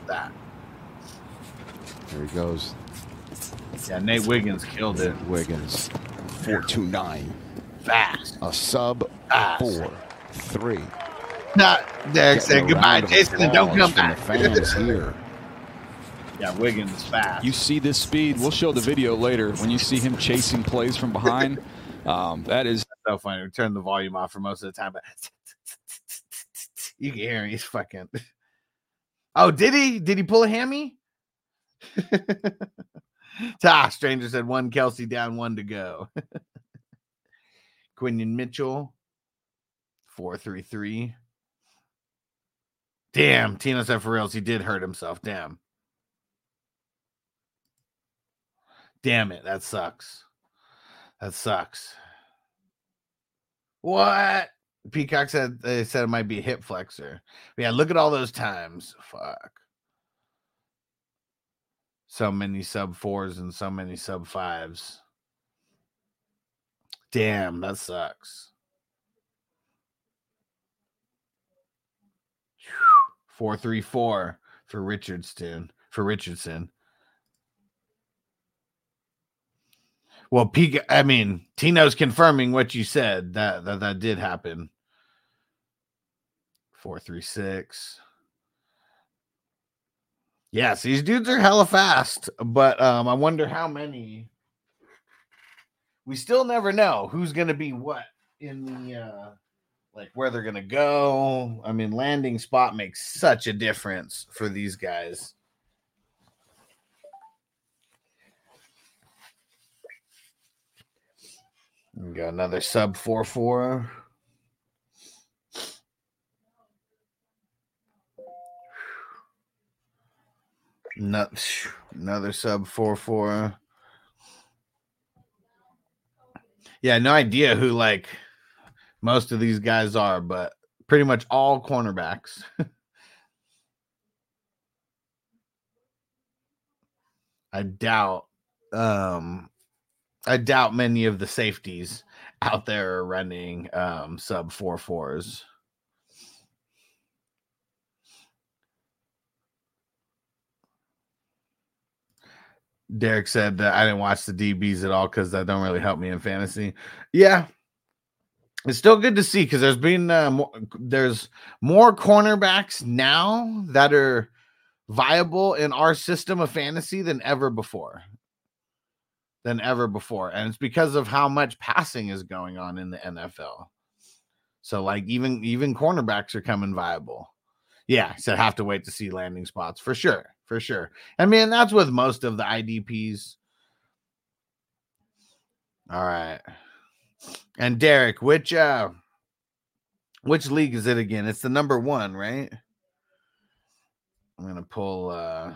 Speaker 4: There he goes.
Speaker 10: Yeah, Nate Wiggins killed it.
Speaker 4: Wiggins, 4.29.
Speaker 10: Fast.
Speaker 4: A sub
Speaker 10: Fast.
Speaker 4: 4.3.
Speaker 10: Not Derek said goodbye, Jason, and don't come back.
Speaker 4: Fans here.
Speaker 10: Yeah, Wiggins fast.
Speaker 11: You see this speed. We'll show the video later when you see him chasing plays from behind. That is
Speaker 10: so funny. We turned the volume off for most of the time, but you can hear him. He's fucking. Oh, did he? Did he pull a hammy? Stranger said 1 Kelce down, 1 to go. Quinion Mitchell, 4.33. Damn, Tino said for reals, he did hurt himself. Damn it, that sucks. What? Peacock said they said it might be a hip flexor. But yeah, look at all those times. Fuck. So many sub 4s and so many sub 5s. Damn, that sucks. 4.34 for Richardson. Well, Tino's confirming what you said. That did happen. 4.36. Yes, these dudes are hella fast, but I wonder how many. We still never know who's going to be what in the like where they're going to go. I mean, landing spot makes such a difference for these guys. We got another sub 4.4. Another sub 4.4. Yeah, no idea who like most of these guys are, but pretty much all cornerbacks. I doubt many of the safeties out there are running sub 4.4s. Derek said that I didn't watch the DBs at all because that don't really help me in fantasy. Yeah, it's still good to see because there's been there's more cornerbacks now that are viable in our system of fantasy than ever before. And it's because of how much passing is going on in the NFL. So like even cornerbacks are coming viable. Yeah, so have to wait to see landing spots for sure. I mean, that's with most of the IDPs. All right. And Derek, which league is it again? It's the number 1, right? I'm going to pull I'm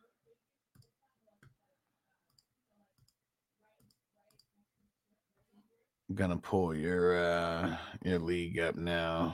Speaker 10: going to pull your league up now.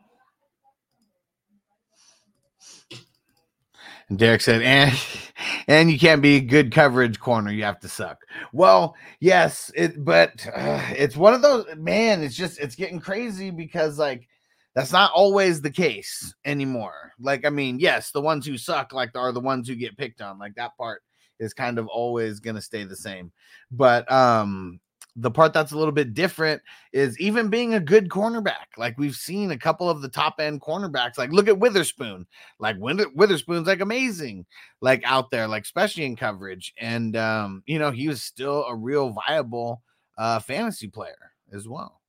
Speaker 10: And Derek said, and you can't be a good coverage corner. You have to suck. Well, yes, but it's one of those, man, it's getting crazy because like, that's not always the case anymore. Like, I mean, yes, the ones who suck like are the ones who get picked on. Like that part is kind of always going to stay the same. But, the part that's a little bit different is even being a good cornerback. Like we've seen a couple of the top end cornerbacks, like look at Witherspoon, like Witherspoon's like amazing, like out there, like especially in coverage. And, he was still a real viable fantasy player as well.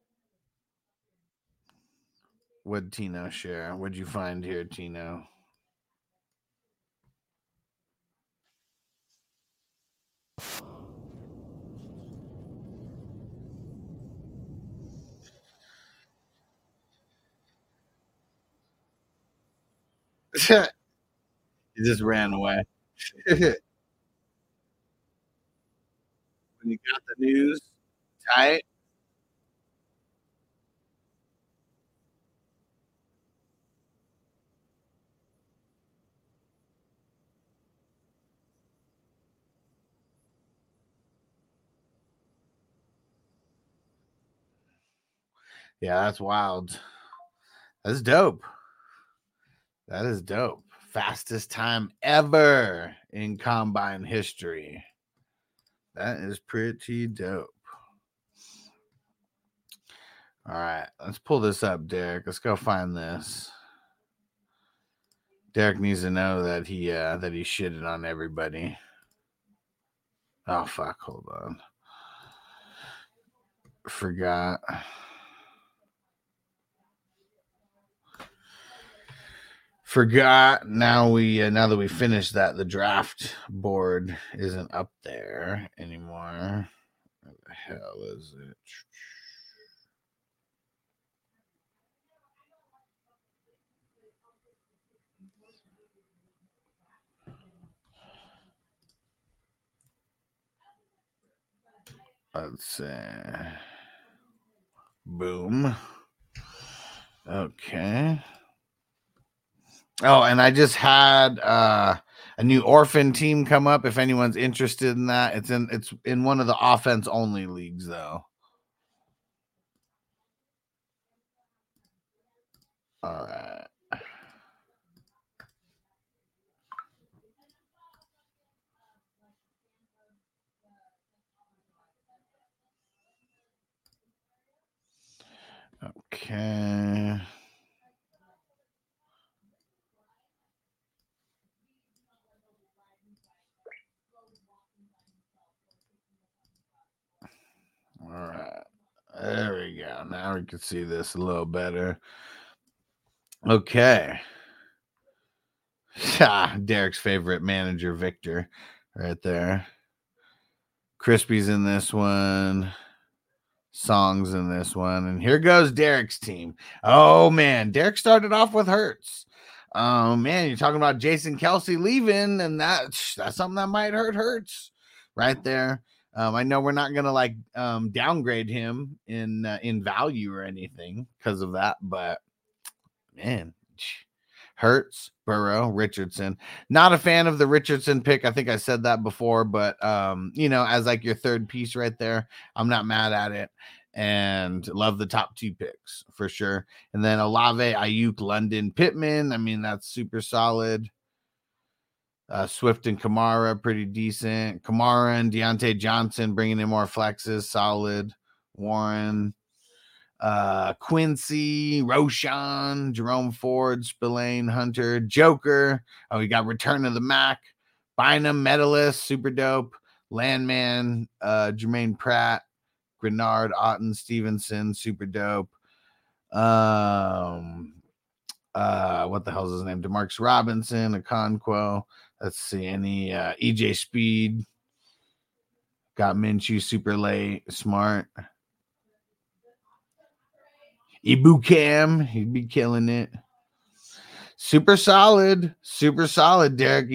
Speaker 10: What'd Tino share? What'd you find here, Tino? He just ran away. When you got the news tight. Yeah, that's wild. That's dope. That is dope. Fastest time ever in combine history. That is pretty dope. All right, let's pull this up, Derek. Let's go find this. Derek needs to know that he shitted on everybody. Oh fuck, hold on. Forgot. Now that we finished that, the draft board isn't up there anymore. Where the hell is it? Let's see. Boom. Okay. Oh, and I just had a new orphan team come up. If anyone's interested in that, it's in one of the offense only leagues, though. All right. Okay. All right. There we go. Now we can see this a little better. Okay. Derek's favorite manager, Victor, right there. Crispy's in this one. Songs in this one. And here goes Derek's team. Oh, man. Derek started off with Hurts. Man, you're talking about Jason Kelsey leaving, and that's something that might hurt Hurts right there. I know we're not gonna downgrade him in value or anything because of that, but man, Hurts, Burrow, Richardson. Not a fan of the Richardson pick. I think I said that before, but as like your third piece right there, I'm not mad at it. And love the top two picks for sure. And then Olave, Ayuk, London, Pittman. I mean, that's super solid. Swift and Kamara, pretty decent. Kamara and Deontay Johnson bringing in more flexes, solid. Warren, Quincy, Roshan, Jerome Ford, Spillane, Hunter, Joker. Oh, we got Return of the Mac, Bynum, Medalist, super dope. Landman, Jermaine Pratt, Grenard, Otten, Stevenson, super dope. What the hell's his name? DeMarcus Robinson, Okonkwo. Let's see, any EJ Speed. Got Minshew super late, smart. Ibukam, he'd be killing it. Super solid, Derek.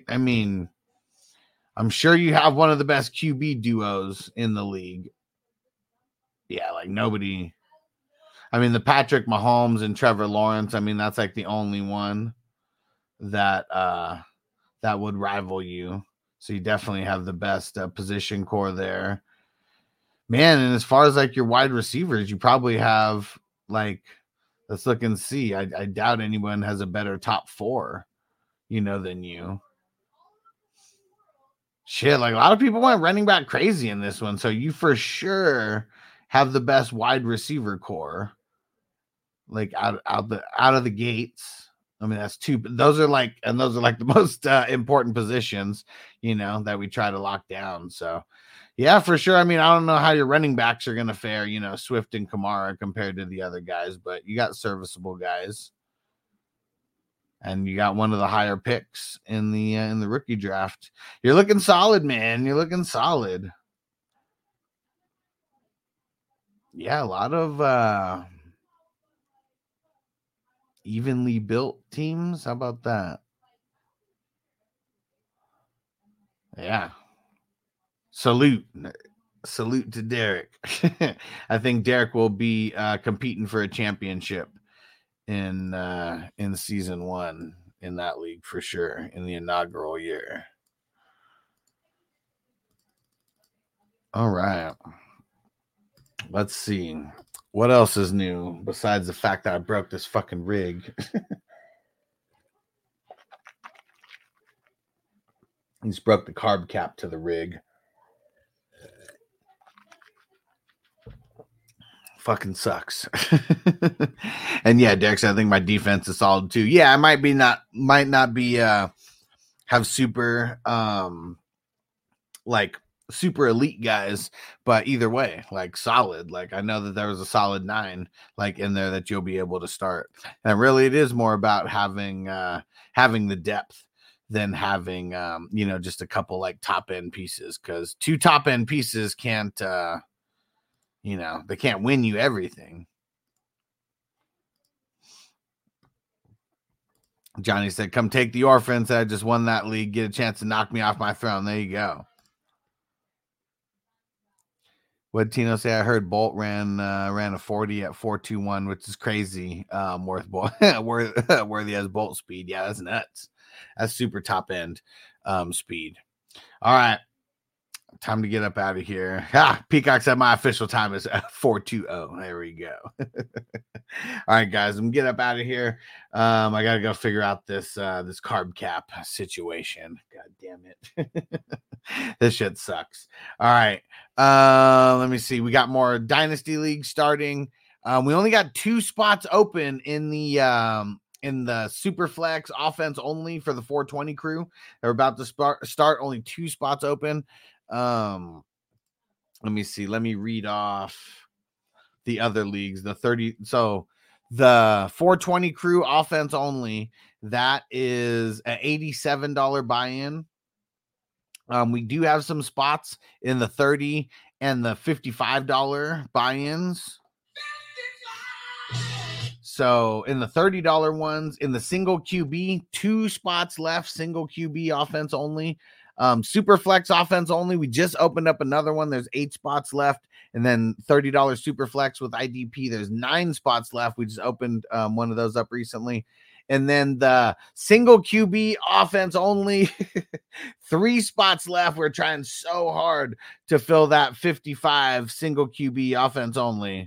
Speaker 10: I'm sure you have one of the best QB duos in the league. Yeah, like nobody. The Patrick Mahomes and Trevor Lawrence, that's like the only one that would rival you. So you definitely have the best position core there. Man, and as far as like your wide receivers, you probably have let's look and see. I doubt anyone has a better top four, than you. Shit, like a lot of people went running back crazy in this one. So you for sure have the best wide receiver core. Like out of the gates. That's two. Those are like the most important positions, that we try to lock down. So, yeah, for sure. I don't know how your running backs are going to fare, Swift and Kamara compared to the other guys, but you got serviceable guys. And you got one of the higher picks in the rookie draft. You're looking solid, man. You're looking solid. Yeah, a lot of evenly built teams. How about that? Yeah. Salute to Derek. I think Derek will be competing for a championship in season 1 in that league for sure, in the inaugural year. All right. Let's see. What else is new besides the fact that I broke this fucking rig? He's broke the carb cap to the rig. Fucking sucks. And yeah, Derek said, I think my defense is solid too. Yeah, I might not be have super like super elite guys, but either way, like solid. Like I know that there was a solid 9 like in there that you'll be able to start. And really it is more about having the depth than having just a couple like top end pieces, because 2 top end pieces can't they can't win you everything. Johnny said, come take the orphans. I just won that league. Get a chance to knock me off my throne. There you go. What did Tino say? I heard Bolt ran a 40 at 4.21, which is crazy. Worthy as Bolt speed. Yeah, that's nuts. That's super top end speed. All right. Time to get up out of here. Peacock said my official time is 4:20. There we go. All right, guys, I'm gonna get up out of here. I gotta go figure out this carb cap situation. God damn it. This shit sucks. All right. Let me see. We got more Dynasty League starting. We only got 2 spots open in the Superflex offense only for the 420 crew. They're about to start. Only 2 spots open. Let me see. Let me read off the other leagues. The 30. So the 420 crew offense only, that is an $87 buy-in. We do have some spots in the $30 and the $55 buy-ins. So in the $30 ones, in the single QB, 2 spots left, single QB offense only. Super flex offense only. We just opened up another one. There's 8 spots left. And then $30 super flex with IDP. There's 9 spots left. We just opened one of those up recently. And then the single QB offense only, 3 spots left. We're trying so hard to fill that 55 single QB offense only.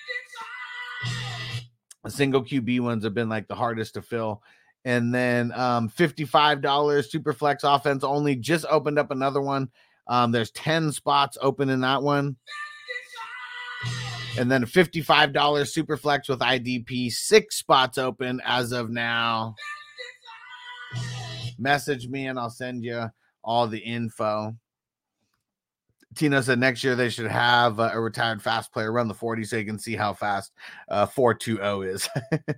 Speaker 10: The single QB ones have been like the hardest to fill. And then $55 super flex offense only, just opened up another one. There's 10 spots open in that one. And then a $55 super flex with IDP, 6 spots open as of now. Message me and I'll send you all the info. Tino said next year they should have a retired fast player run the 40 so you can see how fast 4.20 is.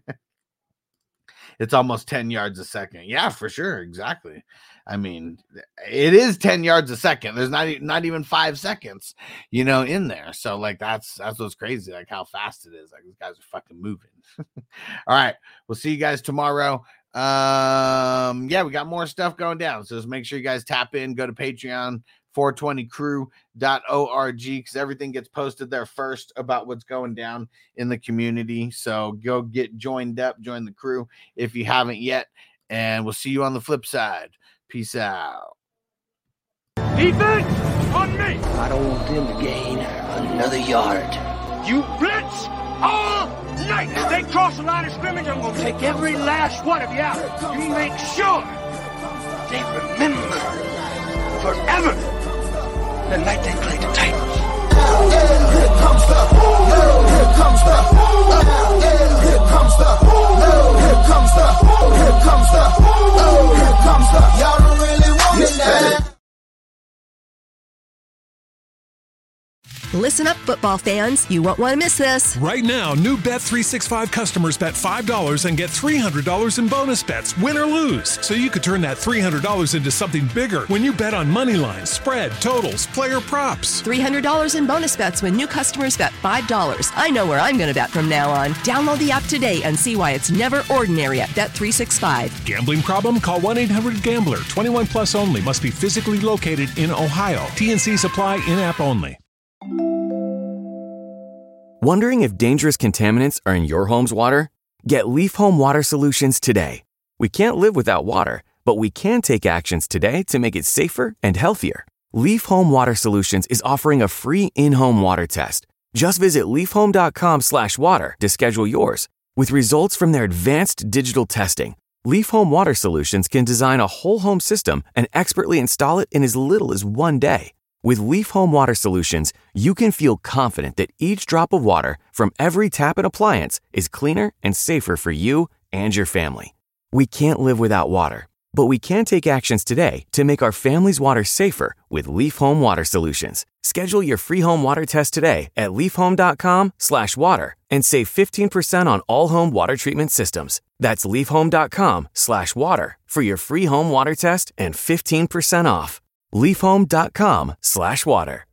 Speaker 10: It's almost 10 yards a second. Yeah, for sure. Exactly. I mean, it is 10 yards a second. There's not even 5 seconds, in there. So like, that's what's crazy. Like how fast it is. Like these guys are fucking moving. All right. We'll see you guys tomorrow. Yeah, we got more stuff going down. So just make sure you guys tap in, go to Patreon, 420crew.org, because everything gets posted there first about what's going down in the community. So go get joined up, join the crew if you haven't yet, and we'll see you on the flip side. Peace out.
Speaker 3: Defense on me.
Speaker 14: I don't want them to gain another yard.
Speaker 3: You blitz all night. If they cross the line of scrimmage, I'm going to take every last one of you out. You make sure they remember forever the night they played the Titans. Here comes the, here comes the, here comes the, here comes the, here comes the, here comes the. Y'all don't really want me now.
Speaker 15: Listen up, football fans. You won't want to miss this.
Speaker 16: Right now, new Bet365 customers bet $5 and get $300 in bonus bets, win or lose. So you could turn that $300 into something bigger when you bet on money lines, spread, totals, player props.
Speaker 15: $300 in bonus bets when new customers bet $5. I know where I'm going to bet from now on. Download the app today and see why it's never ordinary at Bet365.
Speaker 16: Gambling problem? Call 1-800-GAMBLER. 21 plus only. Must be physically located in Ohio. T&Cs apply. In-app only.
Speaker 17: Wondering if dangerous contaminants are in your home's water? Get Leaf Home Water Solutions today. We can't live without water, but we can take actions today to make it safer and healthier. Leaf Home Water Solutions is offering a free in-home water test. Just visit leafhome.com/water to schedule yours. With results from their advanced digital testing, Leaf Home Water Solutions can design a whole home system and expertly install it in as little as 1 day. With Leaf Home Water Solutions, you can feel confident that each drop of water from every tap and appliance is cleaner and safer for you and your family. We can't live without water, but we can take actions today to make our family's water safer with Leaf Home Water Solutions. Schedule your free home water test today at leafhome.com/water and save 15% on all home water treatment systems. That's leafhome.com/water for your free home water test and 15% off. leafhome.com/water.